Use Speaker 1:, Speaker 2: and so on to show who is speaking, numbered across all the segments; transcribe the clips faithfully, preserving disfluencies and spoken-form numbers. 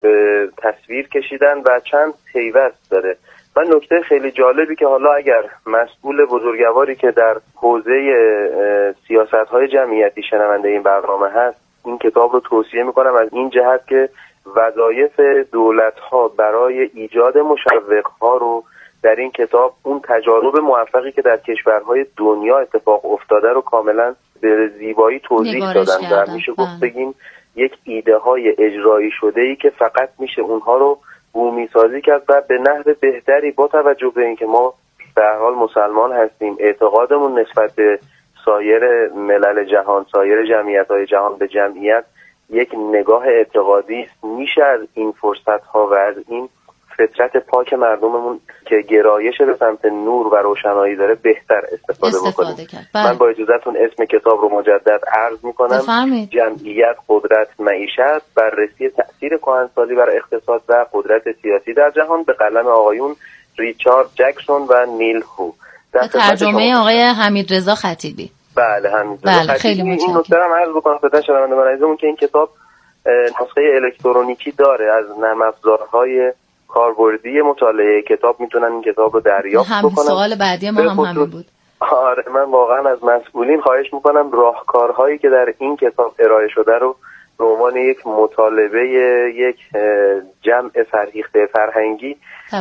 Speaker 1: به تصویر کشیدن و چند پیوست داره. من نکته خیلی جالبی که حالا اگر مسئول بزرگواری که در حوزه سیاست‌های جمعیتی شنونده این برنامه هست، این کتاب رو توصیه میکنم از این جهت که وظایف دولت‌ها برای ایجاد مشوق‌ها رو در این کتاب، اون تجارب موفقی که در کشورهای دنیا اتفاق افتاده رو کاملا به زیبایی توضیح دادن و میشه گفت بگیم یک ایده های اجرایی شده ای که فقط میشه اونها رو بومی سازی کرد و به نحو بهتری با توجه به اینکه ما به هر حال مسلمان هستیم، اعتقادمون نسبت به سایر ملل جهان، سایر جمعیت‌های جهان به جمعیت یک نگاه اعتقادی است. میشه از این فرصت‌ها و از این فطرت پاک مردممون که گرایش به سمت نور و روشنایی داره بهتر استفاده, استفاده بکنیم. من با اجازهتون اسم کتاب رو مجدد عرض میکنم. بفرمید. جمعیت، قدرت، معیشت، بررسی تأثیر کهنسالی بر اقتصاد و قدرت سیاسی در جهان، به قلم آقایون ریچارد جکسون و نیل هو.
Speaker 2: به ترجمه آقای حمیدرضا خطیبی.
Speaker 1: بله حمیدرضا
Speaker 2: بله، خیلی متشکرم.
Speaker 1: این نکته رو عرض بکنم خدمت شنوندگان عزیزمون که این کتاب نسخه الکترونیکی داره. از نرم افزارهای کاربردی مطالعه کتاب میتونن این کتاب رو دریافت
Speaker 2: هم
Speaker 1: بکنن.
Speaker 2: سوال بعدی ما هم همین بود.
Speaker 1: آره من واقعا از مسئولین خواهش میکنم راهکارهایی که در این کتاب ارائه شده رو به عنوان یک مطالبه، یک جمع فرهیخته فرهنگی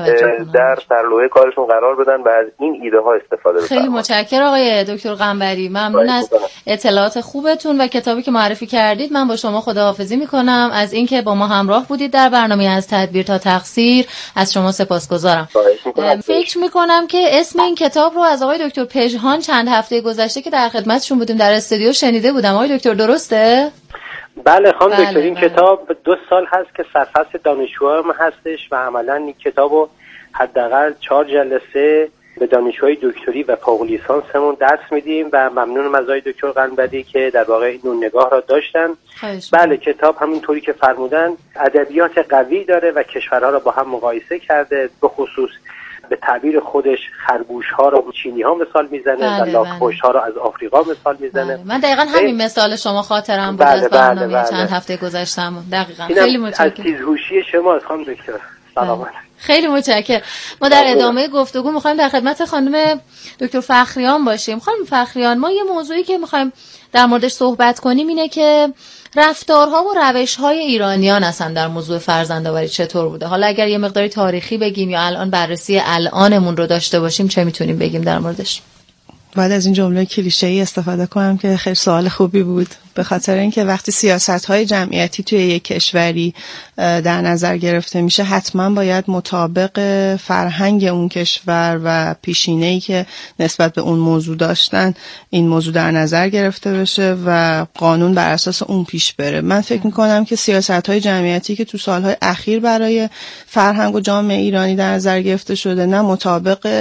Speaker 1: در سرلوحه کارشون قرار بدن و از این ایده ها استفاده بکنن.
Speaker 2: خیلی متشکرم آقای دکتر قنبری، ممنون از اطلاعات خوبتون و کتابی که معرفی کردید. من با شما خداحافظی میکنم از اینکه با ما همراه بودید در برنامه از تدبیر تا تقصیر. از شما سپاسگزارم. فکر میکنم که اسم این کتاب رو از آقای دکتر پژهان چند هفته گذشته که در خدمتشون بودیم در استودیو شنیده بودم. آقای دکتر درسته؟
Speaker 3: بله خانم دکتر، بله این بله. کتاب دو سال هست که سرفصل دانشجوها هم هستش و عملا این کتابو حداقل چهار جلسه به دانشجوهای دکتری و فوق لیسانسمون درس میدیم و ممنونم از آقای دکتر قنبری که در واقع این نوع نگاه را داشتن. بله کتاب همونطوری که فرمودن ادبیات قوی داره و کشورها را با هم مقایسه کرده، به خصوص به تعبیر خودش خرگوش ها رو چینی ها مثال میزنه بله و لاک‌پشت ها رو از آفریقا مثال میزنه.
Speaker 2: بله. من دقیقاً همین مثال شما خاطرم بود بله از برنامه بله بله. چند هفته گذشتم. دقیقاً خیلی متشکرم.
Speaker 3: از تیزهوشی شما از خانم دکتر. سلام.
Speaker 2: خیلی متشکرم. ما در ادامه گفتگو می‌خوایم در خدمت خانم دکتر فخریان باشیم. خانم فخریان، ما یه موضوعی که می‌خوایم در موردش صحبت کنیم اینه که رفتارها و روش‌های ایرانیان اصلا در موضوع فرزندآوری چطور بوده. حالا اگر یه مقداری تاریخی بگیم یا الان بررسی الانمون رو داشته باشیم چه میتونیم بگیم در موردش؟
Speaker 4: بعد از این جمله کلیشه‌ای استفاده کنم که خیلی سوال خوبی بود، به خاطر اینکه وقتی سیاست‌های جمعیتی توی یک کشوری در نظر گرفته میشه حتما باید مطابق فرهنگ اون کشور و پیشینه‌ای که نسبت به اون موضوع داشتن این موضوع در نظر گرفته بشه و قانون بر اساس اون پیش بره. من فکر می‌کنم که سیاست‌های جمعیتی که تو سال‌های اخیر برای فرهنگ و جامعه ایرانی در نظر گرفته شده نه مطابق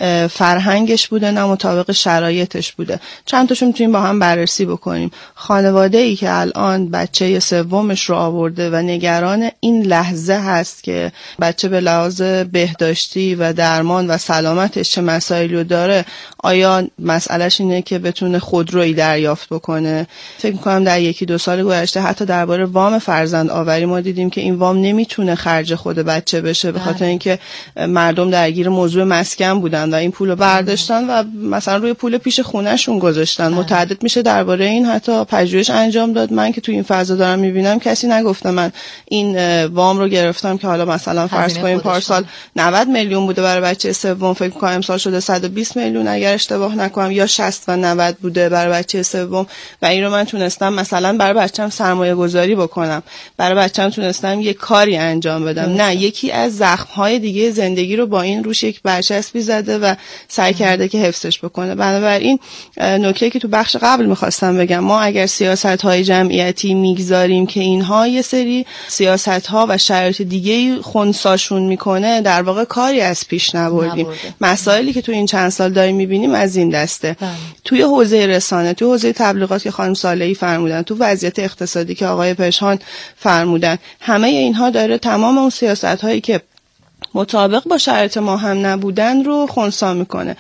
Speaker 4: فرهنگش بوده نه مطابق شرایطش بوده. چند تاشون میتونیم با هم بررسی بکنیم. خانواده‌ای که الان بچه سومش رو آورده و نگران این لحظه هست که بچه به لحاظ بهداشتی و درمان و سلامتش چه مسائلی رو داره، آیا مسئلهش اینه که بتونه خودرویی دریافت بکنه؟ فکر می‌کنم در یکی دو سال گذشته حتی درباره وام فرزند آوری ما دیدیم که این وام نمیتونه خرج خود بچه بشه به خاطر اینکه مردم درگیر موضوع مسکن بودن و این پولو برداشتن و مثلا روی پول پیش خونه‌شون گذاشتن. متعدد میشه درباره این حتی پژوهش انجام داد. من که تو این فضا دارم میبینم کسی نگفته من این وام رو گرفتم که حالا مثلا فرض کنیم پارسال نود میلیون بوده برای بچه سوم، فکر کنم امسال شده صد و بیست میلیون اگر اشتباه نکنم، یا شصت و نود بوده برای بچه سوم و این رو من تونستم مثلا برای بچه‌م سرمایه گذاری بکنم، برای بچه‌م تونستم یه کاری انجام بدم. نه، یکی از زخم‌های دیگه زندگی رو با این روش یک برچسبی زده و سعی کرده که حفظش بکنه. بنابراین نکته که تو بخش قبل می‌خواستم بگم، ما اگر سیاست‌های جمعیتی میگذاریم که اینها یه سری سیاست‌ها و شرایط دیگه‌ای خنثیشون میکنه، در واقع کاری از پیش نبردیم. مسائلی که تو این چند سال داریم میبینیم از این دسته. بله. توی حوزه رسانه، توی حوزه تبلیغات که خانم صالحی فرمودن، تو وضعیت اقتصادی که آقای پژهان فرمودن، همه اینها داره تمام اون سیاست‌هایی که مطابق با شرایط ما هم نبودن رو خنثی میکنه.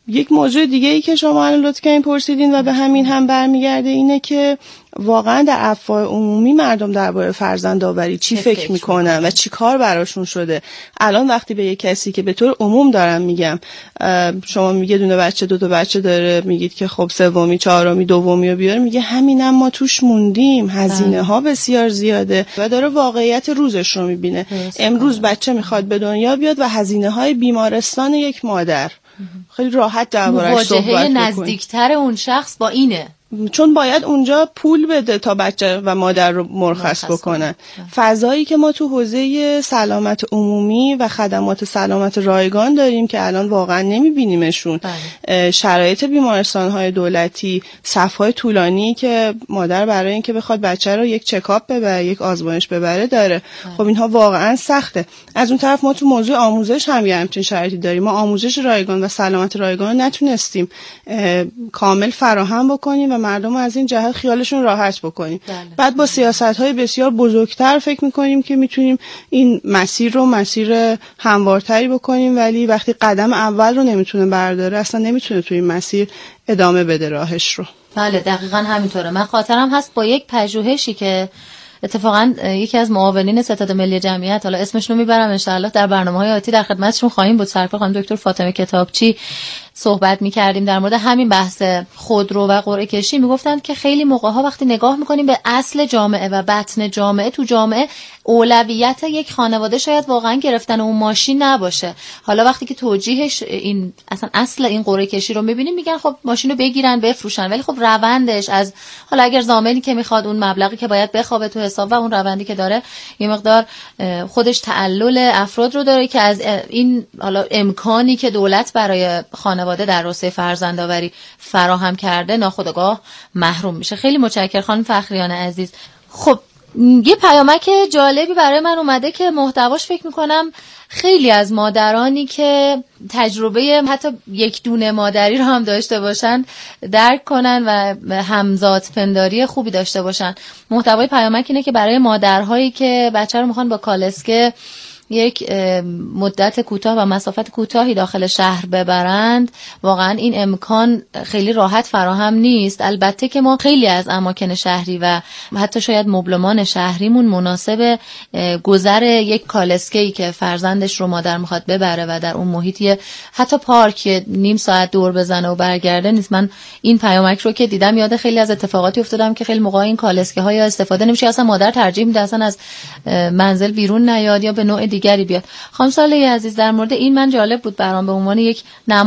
Speaker 4: یک موضوع دیگه ای که شما الان لطف کردین پرسیدین و به همین هم برمیگرده اینه که واقعا در افواه عمومی مردم درباره فرزندآوری چی فکر, فکر میکنن و چی کار براشون شده. الان وقتی به یک کسی که به طور عموم دارم میگم شما میگه دونه بچه دو تا بچه داره، میگید که خب سومی چهارمی دومی رو بیاره، میگه همینم ما توش موندیم، هزینه ها بسیار زیاده و داره واقعیت روزش رو میبینه. امروز بچه میخواد به دنیا بیاد و هزینه های بیمارستان یک مادر خیلی راحت دربارش صحبت بکنیم.
Speaker 2: مواجهه نزدیکتر اون شخص با اینه،
Speaker 4: چون باید اونجا پول بده تا بچه و مادر رو مرخص بکنن. فضایی که ما تو حوزه سلامت عمومی و خدمات سلامت رایگان داریم که الان واقعا نمیبینیمشون. بله. شرایط بیمارستان‌های دولتی، صف‌های طولانی که مادر برای اینکه بخواد بچه رو یک چکاپ ببره، یک آزمایش ببره داره. بله. خب اینها واقعا سخته. از اون طرف ما تو موضوع آموزش هم یه همچین شرایطی داریم. ما آموزش رایگان و سلامت رایگان رو نتونستیم کامل فراهم بکنیم و مردم از این جهت خیالشون راحت بکنیم. بله. بعد با سیاست‌های بسیار بزرگتر فکر می‌کنیم که میتونیم این مسیر رو مسیر هموارتری بکنیم، ولی وقتی قدم اول رو نمیتونه برداره اصلا نمیتونه توی این مسیر ادامه بده راهش رو.
Speaker 2: بله دقیقاً همینطوره. من خاطرم هست با یک پژوهشی که اتفاقا یکی از معاونین ستاد ملی جمعیت، حالا اسمش رو میبرم ان شاءالله در برنامه‌های آتی در خدمتشون خواهیم بود، سرکار خانم دکتر فاطمه کتابچی، صحبت می‌کردیم در مورد همین بحث خودرو و قرعه کشی. میگفتند که خیلی موقع‌ها وقتی نگاه می‌کنیم به اصل جامعه و بطن جامعه، تو جامعه اولویت یک خانواده شاید واقعا گرفتن اون ماشین نباشه. حالا وقتی که توجیهش این اصلا اصل این قرعه کشی رو می‌بینیم میگن خب ماشین رو بگیرن بفروشن، ولی خب روندش از حالا اگر ضامنی که میخواد اون مبلغی که باید بخوابه تو حساب و اون روندی که داره یه مقدار خودش تعلل افراد رو داره که از این حالا امکانی که دولت برای خانواده در راسته فرزندآوری فراهم کرده ناخودآگاه محروم میشه. خیلی متشکرم خانم فخریان عزیز. خب یه پیامک جالبی برای من اومده که محتواش فکر میکنم خیلی از مادرانی که تجربه حتی یک دونه مادری رو هم داشته باشن درک کنن و همزاد پنداری خوبی داشته باشن. محتوای پیامک اینه که برای مادرهایی که بچه رو میخوان با کالسکه یک مدت کوتاه و مسافت کوتاهی داخل شهر ببرند، واقعا این امکان خیلی راحت فراهم نیست. البته که ما خیلی از اماکن شهری و حتی شاید مبلمان شهریمون مناسب گذر یک کالسکه‌ای که فرزندش رو مادر میخواد ببره و در اون محیطی حتی پارک نیم ساعت دور بزنه و برگرده نیست. من این پیامک رو که دیدم یاد خیلی از اتفاقاتی افتادم که خیلی موقع این کالسکه ها یا استفاده نمیشه، اصلا مادر ترجیح میده اصلا از منزل بیرون نیاد یا به نوع دیگری بیاد. خانم صالحی عزیز در مورد این من جالب بود برام به عنوان یک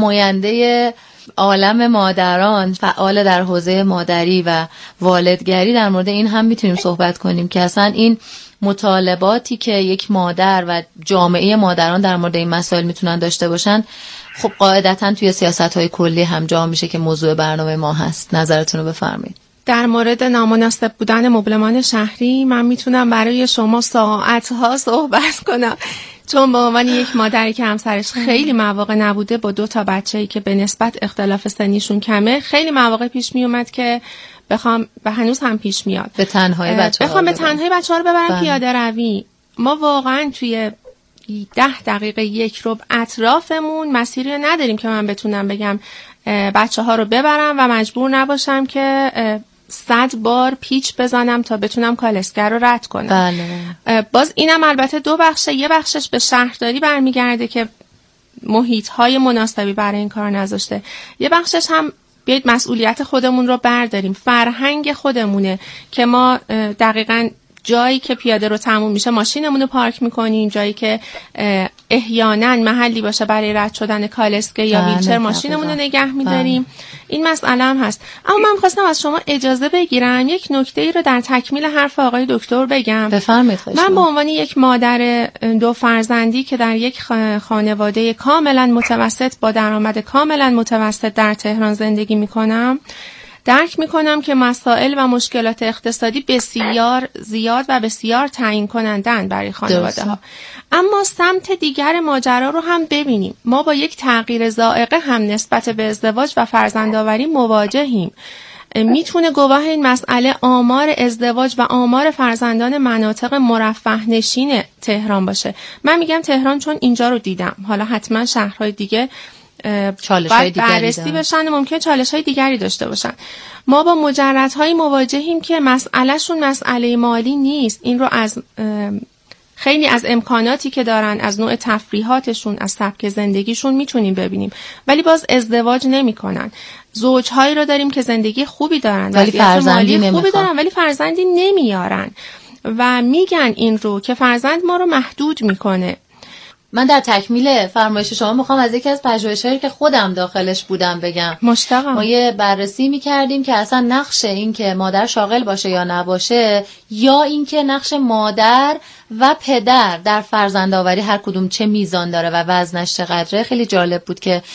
Speaker 2: نماینده عالم مادران فعال در حوزه مادری و والدگری در مورد این هم میتونیم صحبت کنیم که اصلا این مطالباتی که یک مادر و جامعه مادران در مورد این مسائل میتونن داشته باشن خب قاعدتاً توی سیاست‌های کلی هم جا میشه که موضوع برنامه ما هست. نظرتون رو بفرمایید.
Speaker 5: در مورد نامناسب بودن مبلمان شهری من میتونم برای شما ساعتها صحبت کنم، چون به عنوان یک مادری که همسرش خیلی مواقع نبوده با دو تا بچه‌ای که به نسبت اختلاف سنیشون کمه، خیلی مواقع پیش می اومد که بخوام و هنوز هم پیش میاد
Speaker 2: به تنهایی بچه‌ها
Speaker 5: بخوام به تنهایی بچه‌ها رو ببرم پیاده روی. ما واقعا توی ده دقیقه یک ربع اطرافمون مسیری رو نداریم که من بتونم بگم بچه‌ها رو ببرم و مجبور نباشم که صد بار پیچ بزنم تا بتونم کالسکه رو رد کنم. بله. باز اینم البته دو بخشه، یه بخشش به شهرداری برمیگرده که محیط‌های مناسبی برای این کار نذاشته، یه بخشش هم بیاید مسئولیت خودمون رو برداریم. فرهنگ خودمونه که ما دقیقاً جایی که پیاده رو تموم میشه ماشینمون رو پارک میکنیم، جایی که احیانا محلی باشه برای رد شدن کالسکه یا ویلچر ماشینمون رو نگه میداریم. این مسئله هم هست. اما من خواستم از شما اجازه بگیرم یک نکته ای رو در تکمیل حرف آقای دکتر بگم.
Speaker 2: بفرمایید.
Speaker 5: من به عنوان یک مادر دو فرزندی که در یک خانواده کاملا متوسط با درآمد کاملا متوسط در تهران زندگی میکنم، درک میکنم که مسائل و مشکلات اقتصادی بسیار زیاد و بسیار تعیین کنندن برای خانواده ها. اما سمت دیگر ماجرا رو هم ببینیم. ما با یک تغییر ذائقه هم نسبت به ازدواج و فرزندآوری مواجهیم. میتونه گواه این مسئله آمار ازدواج و آمار فرزندان مناطق مرفه نشین تهران باشه. من میگم تهران چون اینجا رو دیدم، حالا حتما شهرهای دیگه
Speaker 2: چالش‌های دیگری
Speaker 5: بررسی بشن، ممکن چالش‌های دیگری داشته باشن. ما با مجردهای مواجهیم که مسئلهشون مسئله مالی نیست. این رو از خیلی از امکاناتی که دارن، از نوع تفریحاتشون، از سبک زندگیشون میتونیم ببینیم، ولی باز ازدواج نمیکنن. زوجهایی رو داریم که زندگی خوبی دارن
Speaker 2: ولی فرزندی
Speaker 5: مالی خوبی دارن ولی فرزندی نمیارن و میگن این رو که فرزند ما رو محدود میکنه.
Speaker 2: من در تکمیل فرمایش شما میخوام از یکی از پژوهش‌هایی که خودم داخلش بودم بگم.
Speaker 5: مشتاقم.
Speaker 2: ما یه بررسی میکردیم که اصلا نقش این که مادر شاغل باشه یا نباشه، یا این که نقش مادر و پدر در فرزندآوری هر کدوم چه میزان داره و وزنش چقدره. خیلی جالب بود که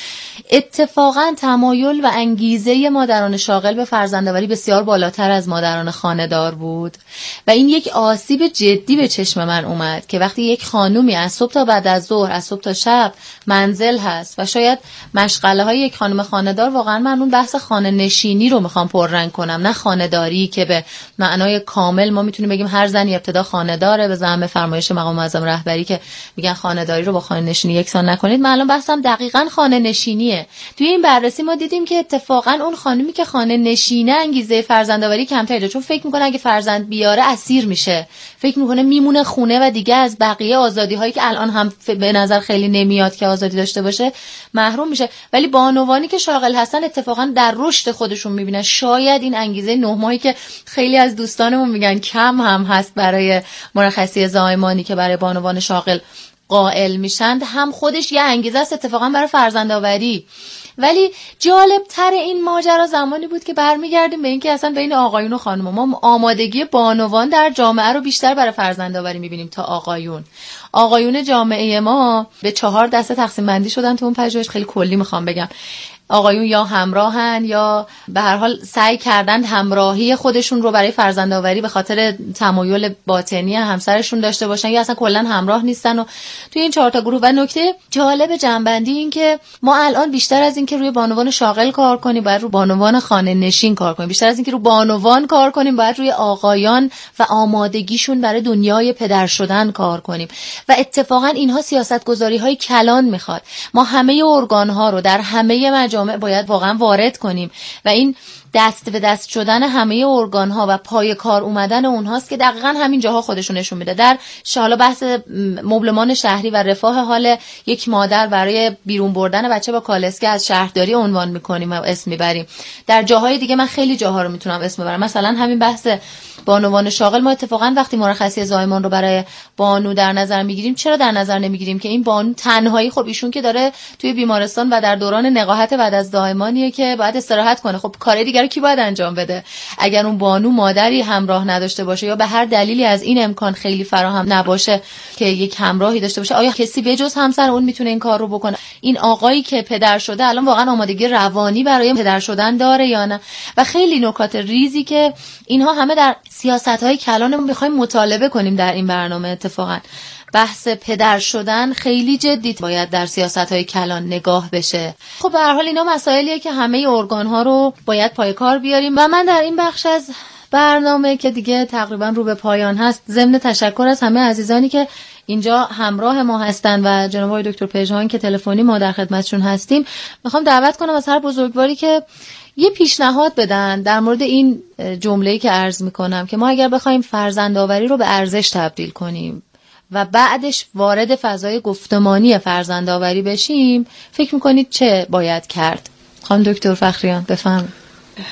Speaker 2: اتفاقا تمایل و انگیزه مادران شاغل به فرزندآوری بسیار بالاتر از مادران خانه‌دار بود و این یک آسیب جدی به چشم من اومد که وقتی یک خانومی از صبح تا بعد از ظهر، از صبح تا شب منزل هست و شاید مشغله های یک خانم خانه‌دار، واقعا من اون بحث خانه نشینی رو میخوام پررنگ کنم، نه خانه‌داری که به معنای کامل ما میتونیم بگیم هر زنی ابتدا خانه داره، به زعم فرمایش مقام معظم رهبری که میگن خانه‌داری رو با خانه نشینی یکسان نکنید. من الان بحثم دقیقاً خانه نشینیه. توی این بررسی ما دیدیم که اتفاقاً اون خانمی که خانه نشینه انگیزه فرزندآوری کمتری داره، چون فکر میکنه اگه فرزند بیاره اسیر میشه، فکر میکنه میمونه خونه و دیگه از بقیه آزادی هایی که الان هم به نظر خیلی نمیاد که آزادی داشته باشه محروم میشه. ولی بانوانی که شاغل هستن اتفاقاً در رشد خودشون میبینن شاید این انگیزه نه ماهی که خیلی از دوستانمون میگن کم هم هست برای مرخصی زایمانی که برای بانوان شاغل قائل میشن، هم خودش یه انگیزه است اتفاقا برای فرزندآوری. ولی جالب تر این ماجرا زمانی بود که برمیگردیم به این که اصلا بین آقایون و خانم ما آمادگی بانوان در جامعه رو بیشتر برای فرزندآوری میبینیم تا آقایون. آقایون جامعه ما به چهار دسته تقسیم بندی شدن تو اون پژوهش، خیلی کلی میخوام بگم. آقایون یا همراهن یا به هر حال سعی کردند همراهی خودشون رو برای فرزندآوری به خاطر تمایل باطنی همسرشون داشته باشن، یا اصلا کلا همراه نیستن. و توی این چهار تا گروه و نکته جالب جنبندی این که ما الان بیشتر از این که روی بانوان شاغل کار کنیم باید رو بانوان خانه نشین کار کنیم، بیشتر از این که رو بانوان کار کنیم باید روی آقایان و آمادگیشون برای دنیای پدر شدن کار کنیم. و اتفاقا اینها سیاست‌گذاری‌های کلان میخواد. ما همه ارگان ها رو در همه مجامع باید واقعا وارد کنیم و این دست به دست شدن همه ارگان ها و پای کار اومدن اونهاست که دقیقاً همین جاها خودشون نشون میده. در حالا بحث مبلمان شهری و رفاه حال یک مادر برای بیرون بردن بچه با کالسکه از شهرداری عنوان میکنیم و اسم میبریم. در جاهای دیگه من خیلی جاها رو میتونم اسم ببرم، مثلا همین بحث بانوان شاغل. ما اتفاقا وقتی مرخصی زایمان رو برای بانو در نظر میگیریم، چرا در نظر نمیگیریم که این بانو تنهایی، خب ایشون که داره توی بیمارستان و در دوران نقاهت بعد از زایمانیه که باید استراحت کنه، خب کار دیگه رو کی باید انجام بده؟ اگر اون بانو مادری همراه نداشته باشه یا به هر دلیلی از این امکان خیلی فراهم نباشه که یک همراهی داشته باشه، آیا کسی به جز همسر اون میتونه این کار رو بکنه؟ این آقایی که پدر شده الان واقعا آمادگی روانی برای پدر شدن داره یا نه؟ و خیلی نکات ریزی که اینها همه در سیاست‌های کلانمون می‌خوایم مطالبه کنیم در این برنامه. اتفاقا بحث پدر شدن خیلی جدی باید در سیاست‌های کلان نگاه بشه. خب به هر حال اینا مسائلیه که همه ارگان‌ها رو باید پای کار بیاریم. و من در این بخش از برنامه که دیگه تقریبا رو به پایان هست، ضمن تشکر از همه عزیزانی که اینجا همراه ما هستن و جناب آقای دکتر پژمان که تلفنی ما در خدمتشون هستیم، میخوام دعوت کنم از هر بزرگواری که یه پیشنهاد بدن در مورد این جمله‌ای که عرض میکنم که ما اگر بخوایم فرزندآوری رو به ارزش تبدیل کنیم و بعدش وارد فضای گفتمانی فرزندآوری بشیم، فکر میکنید چه باید کرد؟ خانم دکتر فخریان بفرمایید.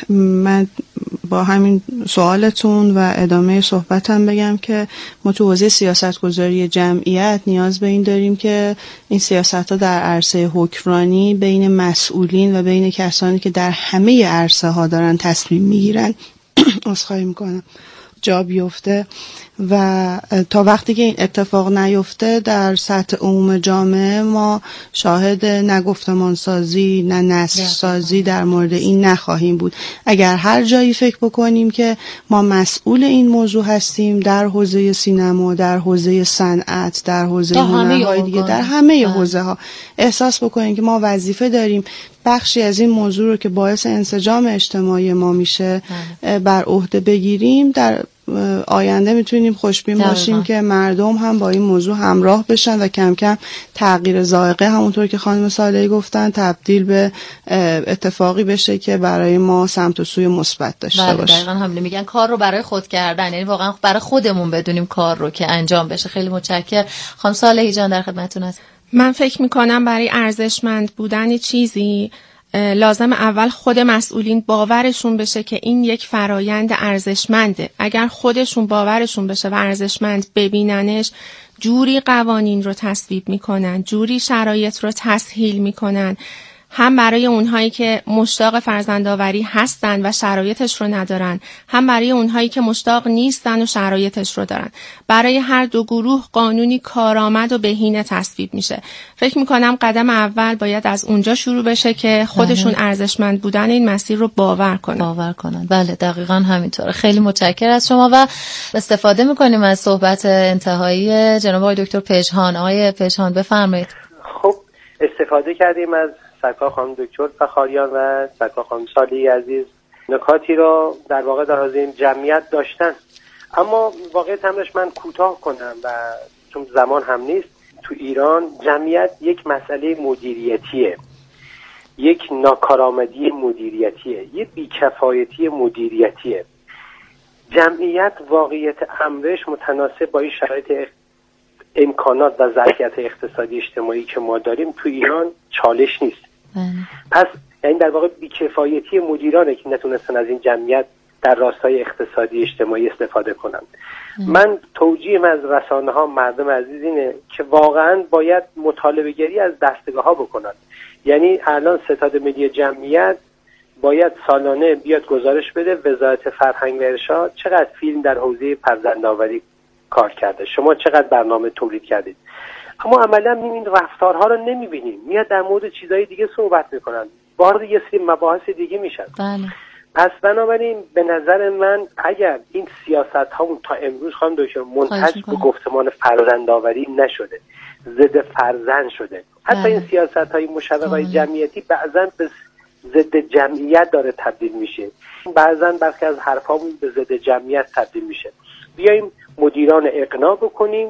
Speaker 4: من با همین سوالتون و ادامه صحبتم بگم که ما تو حوزه سیاست‌گذاری جمعیت نیاز به این داریم که این سیاست‌ها در عرصه حکمرانی بین مسئولین و بین کسانی که در همه عرصه‌ها دارن تصمیم میگیرن عذرخواهی میکنم جا بیفته و تا وقتی که این اتفاق نیفته در سطح عموم جامعه ما شاهد نه گفتمان سازی نه نسل سازی در مورد این نخواهیم بود. اگر هر جایی فکر بکنیم که ما مسئول این موضوع هستیم، در حوزه سینما، در حوزه صنعت، در حوزه هنرهای دیگه، در همه حوزه ها احساس بکنیم که ما وظیفه داریم بخشی از این موضوع رو که باعث انسجام اجتماعی ما میشه بر عهده بگیریم، در آینده میتونیم خوشبین باشیم که مردم هم با این موضوع همراه بشن و کم کم تغییر ذائقه همونطور که خانم صالحی گفتن تبدیل به اتفاقی بشه که برای ما سمت و سوی مثبت داشته باشه.
Speaker 2: دقیقاً همین میگن کار رو برای خود کردن، یعنی واقعا برای خودمون بدونیم کار رو که انجام بشه. خیلی متشکرم. خانم صالحی جان در خدمتتون هستم.
Speaker 5: من فکر میکنم برای ارزشمند بودن چیزی لازم اول خود مسئولین باورشون بشه که این یک فرایند ارزشمنده. اگر خودشون باورشون بشه و ارزشمند ببیننش، جوری قوانین رو تصویب میکنن، جوری شرایط رو تسهیل میکنن، هم برای اونهایی که مشتاق فرزندآوری هستن و شرایطش رو ندارن، هم برای اونهایی که مشتاق نیستن و شرایطش رو دارن. برای هر دو گروه قانونی کارآمد و بهینه تصویب میشه. فکر میکنم قدم اول باید از اونجا شروع بشه که خودشون بله. ارزشمند بودن این مسیر رو باور کنن.
Speaker 2: باور کنن. بله دقیقاً همینطوره. خیلی متشکرم از شما و استفاده میکنیم از صحبت انتهایی جناب آقای دکتر پژهان. آقای پژهان بفرمایید.
Speaker 3: خب استفاده کردیم از سرکار خانم دکتر فخاریان و سرکار خانم صالحی عزیز، نکاتی را در واقع در حوزه این جمعیت داشتن، اما واقعیت همش من کوتاه کنم و چون زمان هم نیست. تو ایران جمعیت یک مسئله مدیریتیه، یک ناکارآمدی مدیریتیه، یک بیکفایتی مدیریتیه. جمعیت واقعیت امرش متناسب با این شرایط امکانات و ظرفیت اقتصادی اجتماعی که ما داریم تو ایران چالش نیست. پس یعنی در واقع بیکفایتی مدیرانه که نتونستن از این جمعیت در راستای اقتصادی اجتماعی استفاده کنن. من توجیهم از رسانه ها مردم عزیز اینه که واقعا باید مطالبه گری از دستگاه ها بکنن. یعنی الان ستاد ملی جمعیت باید سالانه بیاد گزارش بده وزارت فرهنگ و ارشاد چقدر فیلم در حوزه فرزندآوری کار کرده، شما چقدر برنامه تولید کردید. اما عملا این رفتارها رو نمیبینیم. میاد در مورد چیزهای دیگه صحبت میکنن، وارد یه سری مباحث دیگه میشن.
Speaker 2: بله.
Speaker 3: پس بنابراین به نظر من اگر این سیاست هامون تا امروز خانم دکتر منتج به گفتمان فرزندآوری نشده، ضد فرزند شده. حتی بله. این سیاست های مشوق‌های جمعیتی بعضا به ضد جمعیت داره تبدیل میشه. بعضا برخی از حرفامون به ضد جمعیت تبدیل میشه. بیایم مدیران اقناع بکنیم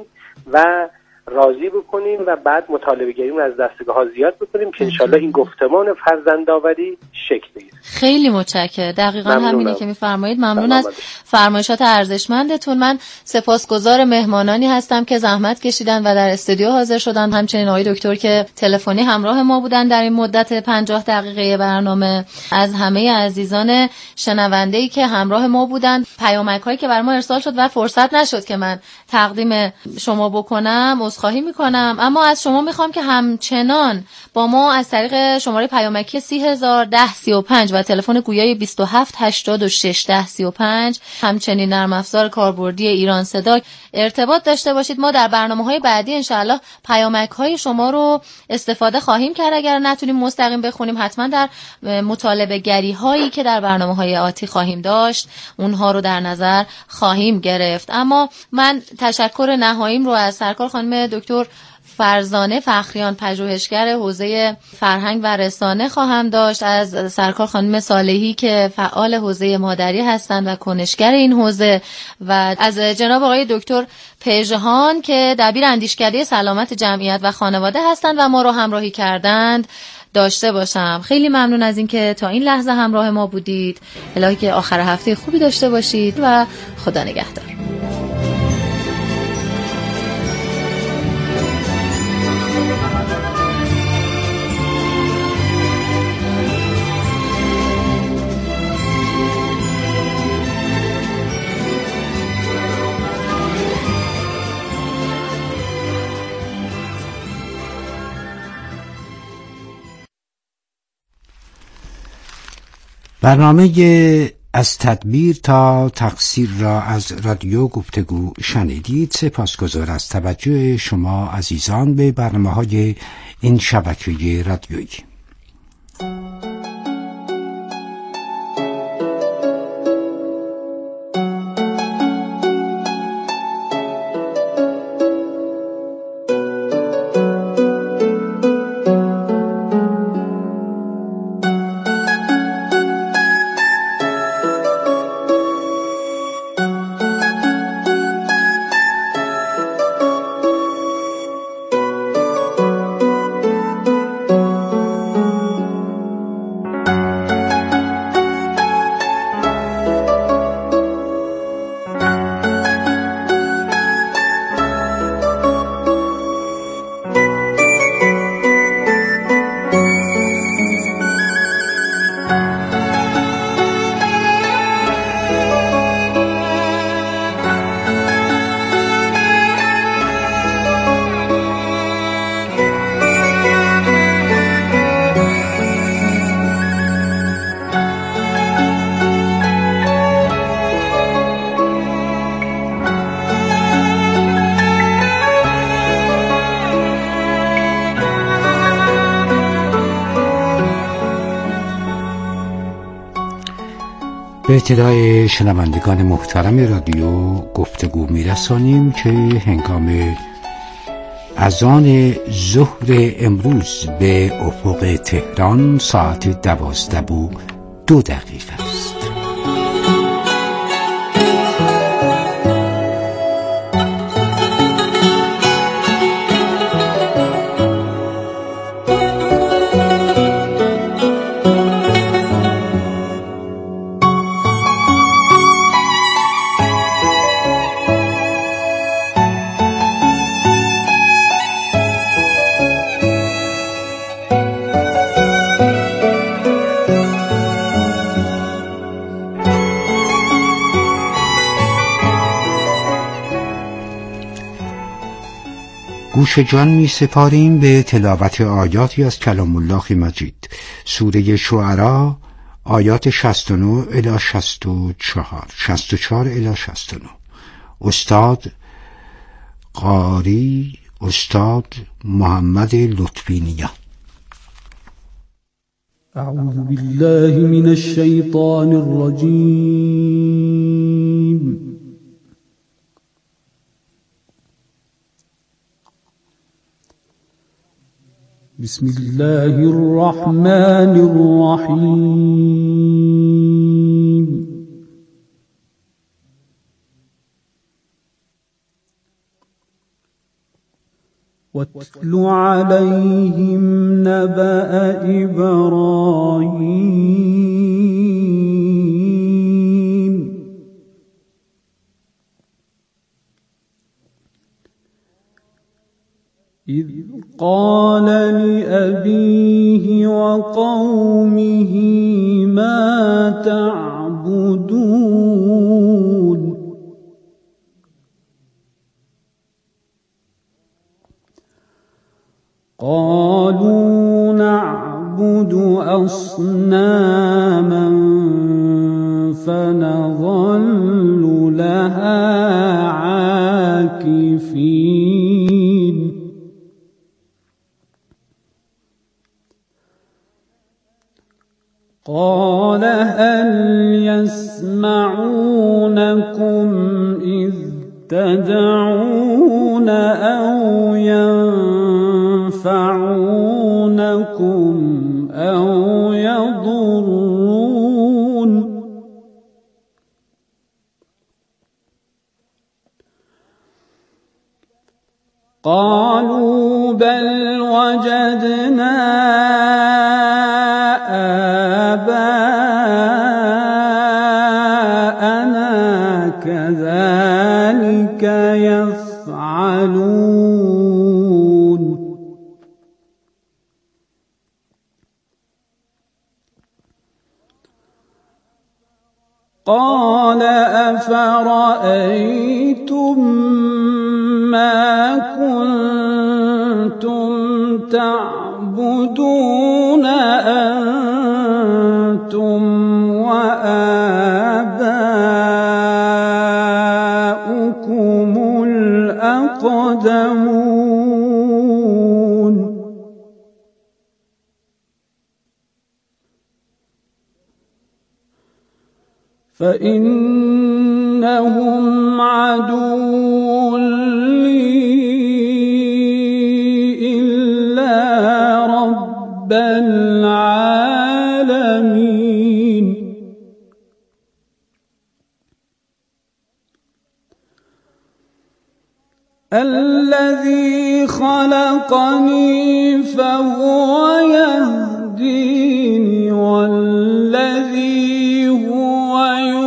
Speaker 3: و راضی بکنیم و بعد مطالبه گریمون از دستگاه ها زیاد بکنیم که انشالله این گفتمان فرزندآوری شکل بگیره.
Speaker 2: خیلی متشکرم. دقیقاً همینه که میفرمایید. ممنون از فرمایشات ارزشمندتون. من سپاسگزار مهمانانی هستم که زحمت کشیدن و در استودیو حاضر شدن، همچنین آقای دکتر که تلفنی همراه ما بودن در این مدت پنجاه دقیقه برنامه. از همه عزیزان شنونده‌ای که همراه ما بودن، پیامک‌هایی که بر ما ارسال شد و فرصت نشد که من تقدیم شما بکنم عذرخواهی میکنم، اما از شما میخوام که همچنان با ما از طریق شماره پیامکی سی هزار ده سی و پنج و تلفن گویای بیست و هفت هشتاد و شش ده سی و پنج، همچنین نرم افزار کاربردی ایران صدا ارتباط داشته باشید. ما در برنامه‌های بعدی انشاءالله پیامک‌های شما رو استفاده خواهیم کرد. اگر نتونیم مستقیم بخونیم، حتما در مطالبه گری هایی که در برنامه‌های آتی خواهیم داشت اونها رو در نظر خواهیم گرفت. اما من تشکر نهاییم رو از سرکار خانم دکتر فرزانه فخریان، پژوهشگر حوزه فرهنگ و رسانه خواهم داشت، از سرکار خانم صالحی که فعال حوزه مادری هستند و کنشگر این حوزه، و از جناب آقای دکتر پژهان که دبیر اندیشکده سلامت جمعیت و خانواده هستند و ما رو همراهی کردند داشته باشم. خیلی ممنون از اینکه تا این لحظه همراه ما بودید. الهی که آخر هفته خوبی داشته باشید و خدا نگهدار.
Speaker 6: برنامه از تدبیر تا تقصیر را از رادیو گفتگو شنیدید. سپاسگزار از توجه شما عزیزان به برنامه‌های این شبکه رادیویی. به اطلاع شنوندگان محترم رادیو گفتگو میرسانیم که هنگام اذان ظهر امروز به افق تهران ساعت دوازده و دو دقیقه است. گوش جان می سپاریم به تلاوت آیاتی از کلام الله مجید، سوره شعراء، آیات شصت و نه الی شصت و چهار، شصت و چهار الی شصت و نه. استاد قاری استاد محمد لطفی نیا.
Speaker 7: اعوذ بالله من الشیطان الرجیم. بسم الله الرحمن الرحيم. واتل عليهم نبأ إبراهيم إذ قال لأبيه وقومه ما تعبدون قالوا نعبد أصناما فنظل لها عاكفين قال هل يسمعونكم إذ تدعون أو ينفعونكم أو يضرون قالوا بل وجدنا كذلك يفعلون قال أفرأيتم ما كنتم تعبدون أنتم وآباؤكم الأقدمون فإنهم عدو لي إلا رب العالمين الذي خلقني فهو يهديني والذي هو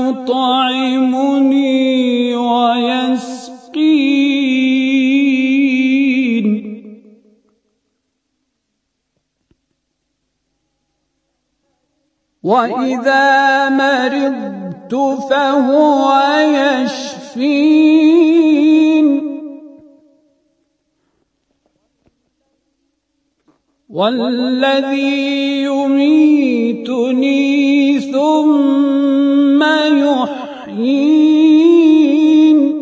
Speaker 7: يطعمني ويسقين وإذا مرضت فهو يشفين والذي يميتني ثم يحيين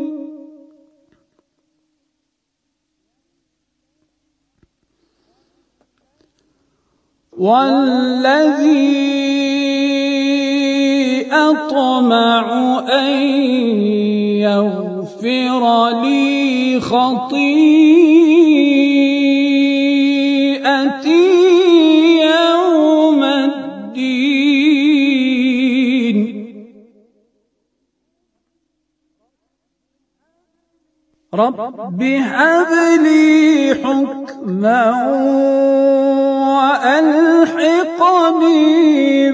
Speaker 7: والذي أطمع أطمع أن يغفر لي خطيئتي يوم الدين. رب هب لي حكما وألحقني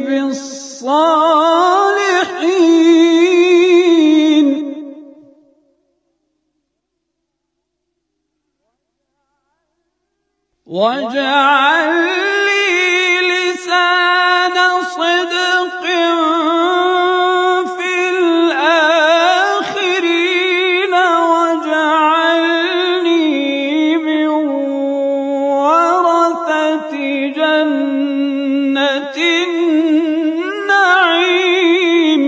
Speaker 7: بالصالحين. واجعل لي لسان صدق في الآخرين واجعلني من ورثة جنة النعيم.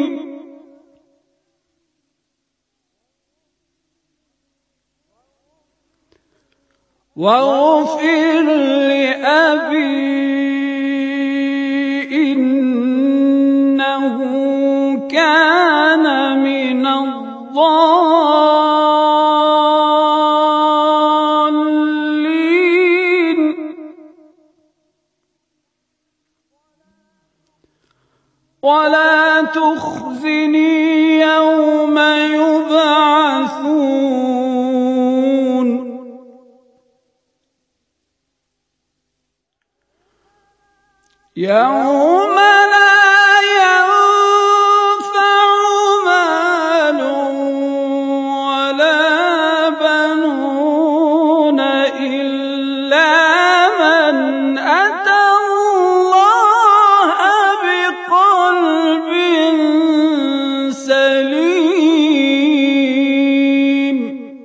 Speaker 7: واغفر لأبي إنه كان من الضالين. ولا تخزني يوم يبعثون. يوم لا ينفع مال ولا بنون إلا من أتى الله بقلب سليم.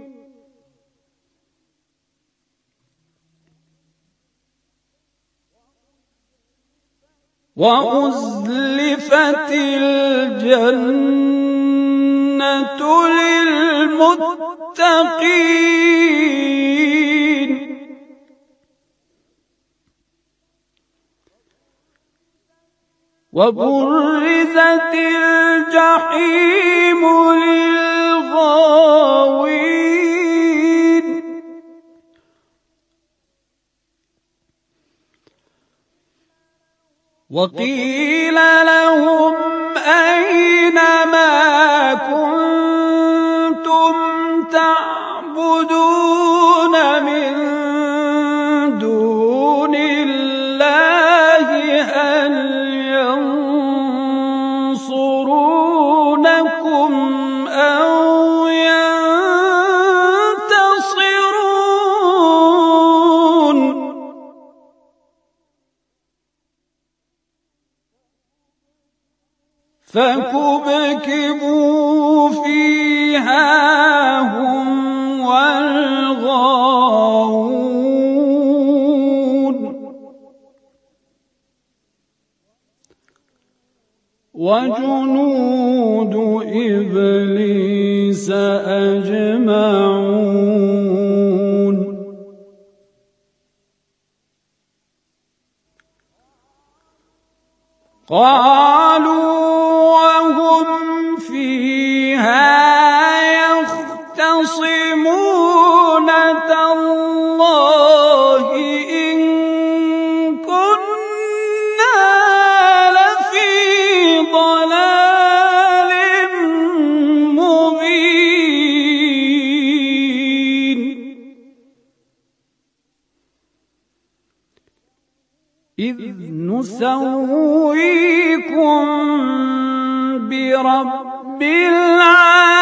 Speaker 7: وأزلفت الجنة للمتقين. وبرزت الجحيم للغاوين. وقيل لهم أين ما كنتم تعبدون من دون الله هل ينصرونكم أو ينتصرون. فكبكبوا فيها هم والغاوون. وجنود إبليس أجمعون. قالوا وهم فيها يختصمون تالله إن كنا لفي ضلال مبين. إذ نسويكم برب العالمين.